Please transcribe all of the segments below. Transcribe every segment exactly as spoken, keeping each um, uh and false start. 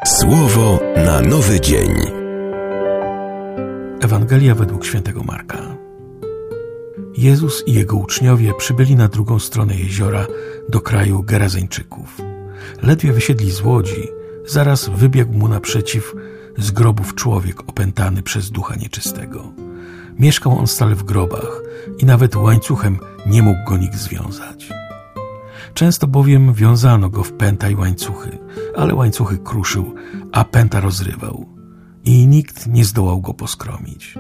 Słowo na nowy dzień. Ewangelia według świętego Marka. Jezus i Jego uczniowie przybyli na drugą stronę jeziora do kraju Gerazeńczyków. Ledwie wysiedli z łodzi, zaraz wybiegł mu naprzeciw z grobów człowiek opętany przez ducha nieczystego. Mieszkał on stale w grobach i nawet łańcuchem nie mógł go nikt związać. Często bowiem wiązano go w pęta i łańcuchy, ale łańcuchy kruszył, a pęta rozrywał i nikt nie zdołał go poskromić.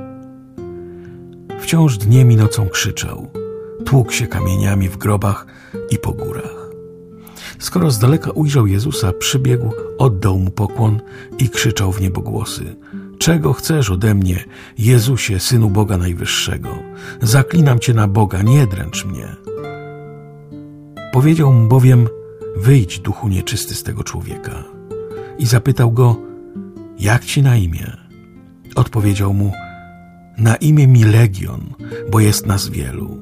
Wciąż dniem i nocą krzyczał, tłukł się kamieniami w grobach i po górach. Skoro z daleka ujrzał Jezusa, przybiegł, oddał mu pokłon i krzyczał w niebogłosy: czego chcesz ode mnie, Jezusie, Synu Boga Najwyższego? Zaklinam Cię na Boga, nie dręcz mnie. Powiedział mu bowiem: wyjdź, duchu nieczysty, z tego człowieka. I zapytał go: jak ci na imię? Odpowiedział mu: na imię mi Legion, bo jest nas wielu.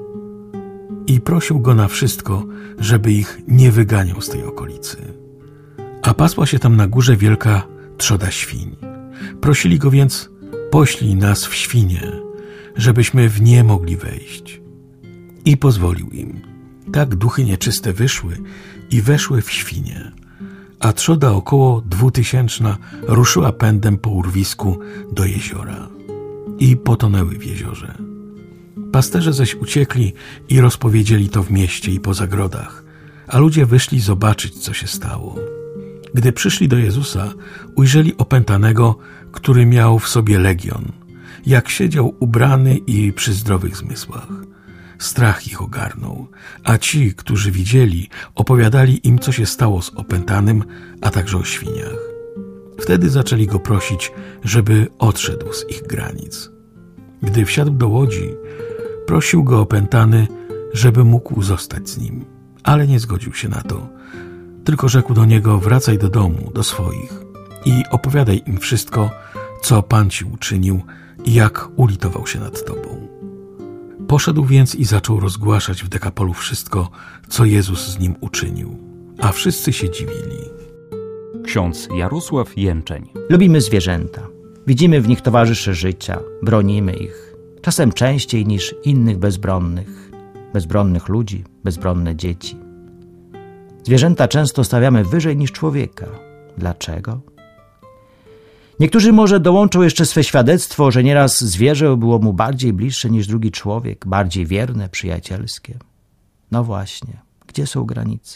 I prosił go na wszystko, żeby ich nie wyganiał z tej okolicy. A pasła się tam na górze wielka trzoda świń. Prosili go więc: poślij nas w świnie, żebyśmy w nie mogli wejść. I pozwolił im. Tak duchy nieczyste wyszły i weszły w świnie, a trzoda około dwutysięczna ruszyła pędem po urwisku do jeziora i potonęły w jeziorze. Pasterze zaś uciekli i rozpowiedzieli to w mieście i po zagrodach, a ludzie wyszli zobaczyć, co się stało. Gdy przyszli do Jezusa, ujrzeli opętanego, który miał w sobie legion, jak siedział ubrany i przy zdrowych zmysłach. Strach ich ogarnął, a ci, którzy widzieli, opowiadali im, co się stało z opętanym, a także o świniach. Wtedy zaczęli go prosić, żeby odszedł z ich granic. Gdy wsiadł do łodzi, prosił go opętany, żeby mógł zostać z nim, ale nie zgodził się na to. Tylko rzekł do niego: wracaj do domu, do swoich i opowiadaj im wszystko, co Pan ci uczynił i jak ulitował się nad tobą. Poszedł więc i zaczął rozgłaszać w Dekapolu wszystko, co Jezus z nim uczynił, a wszyscy się dziwili. Ksiądz Jarosław Jęczeń. Lubimy zwierzęta. Widzimy w nich towarzysze życia, bronimy ich. Czasem częściej niż innych bezbronnych. Bezbronnych ludzi, bezbronne dzieci. Zwierzęta często stawiamy wyżej niż człowieka. Dlaczego? Niektórzy może dołączą jeszcze swe świadectwo, że nieraz zwierzę było mu bardziej bliższe niż drugi człowiek, bardziej wierne, przyjacielskie. No właśnie, gdzie są granice?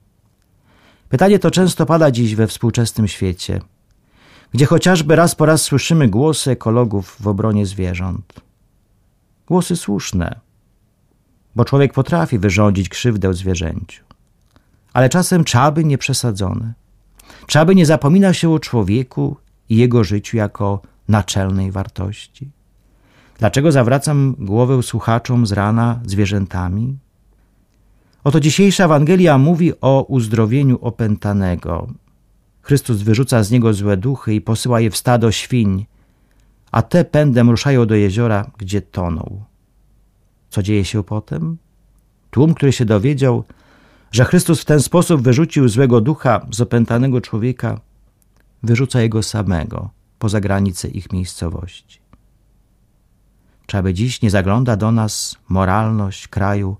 Pytanie to często pada dziś we współczesnym świecie, gdzie chociażby raz po raz słyszymy głosy ekologów w obronie zwierząt. Głosy słuszne, bo człowiek potrafi wyrządzić krzywdę zwierzęciu. Ale czasem czaby nie przesadzone. Czaby nie zapomina się o człowieku i jego życiu jako naczelnej wartości. Dlaczego zawracam głowę słuchaczom z rana zwierzętami? Oto dzisiejsza Ewangelia mówi o uzdrowieniu opętanego. Chrystus wyrzuca z niego złe duchy i posyła je w stado świń, a te pędem ruszają do jeziora, gdzie toną. Co dzieje się potem? Tłum, który się dowiedział, że Chrystus w ten sposób wyrzucił złego ducha z opętanego człowieka, wyrzuca jego samego poza granice ich miejscowości. Czy aby dziś nie zagląda do nas moralność kraju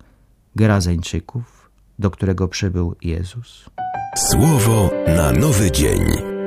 Gerazeńczyków, do którego przybył Jezus? Słowo na nowy dzień.